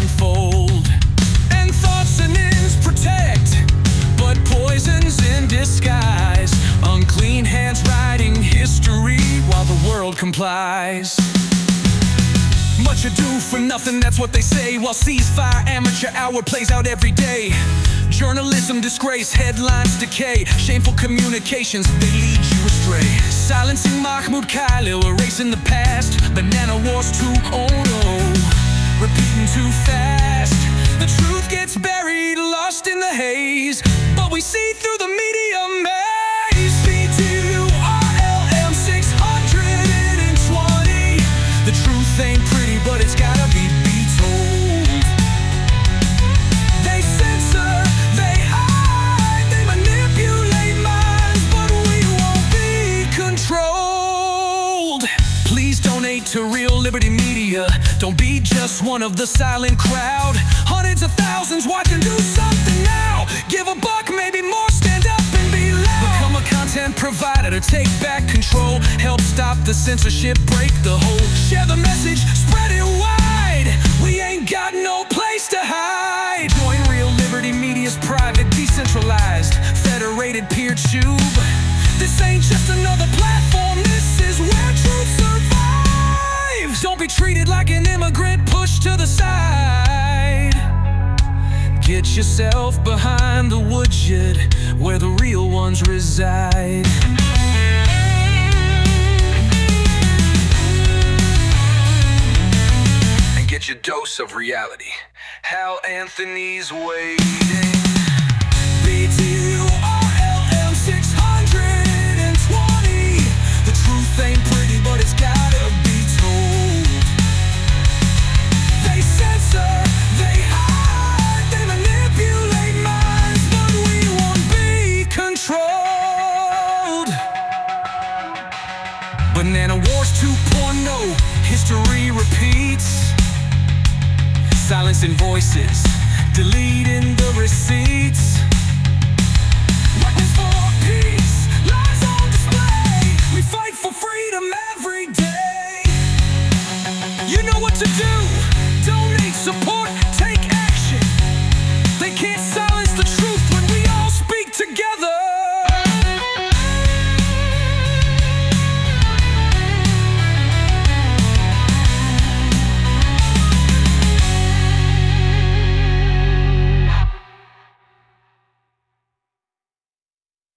unfold. And thoughts and ends protect, but poisons in disguise. Unclean hands writing history while the world complies. Much ado for nothing, that's what they say. While ceasefire amateur hour plays out every day. Journalism disgrace, headlines decay. Shameful communications, they lead you astray. Silencing Mahmoud Khalil, erasing the past. Banana Wars 2.0, repeating too fast. The truth gets buried, lost in the haze, but we see through the media maze. BTURLM 620. The truth ain't pretty, but it's gotta be told. They censor, they hide, they manipulate minds, but we won't be controlled. Please donate to Real Liberty Media. Don't be just one of the silent crowd. Hundreds of thousands watching, do something now. Give a buck, maybe more, stand up and be loud. Become a content provider to take back control. Help stop the censorship, break the hold. Share the message, spread it wide. We ain't got no place to hide. Join Real Liberty Media's private, decentralized, federated peer tube. This ain't just another platform, this is where truth survives. Don't be treated like an immigrant pushed to the side. Get yourself behind the woodshed where the real ones reside. And get your dose of reality. Hal Anthony's waiting. BTURLM 620. The truth ain't pretty, but it's gotta be told. They censor, they hide, they manipulate minds, but we won't be controlled. Banana Wars 2.0, history repeats. Silencing voices, deleting the receipts. Weapons for peace, lies on display. We fight for freedom every day. You know what to do.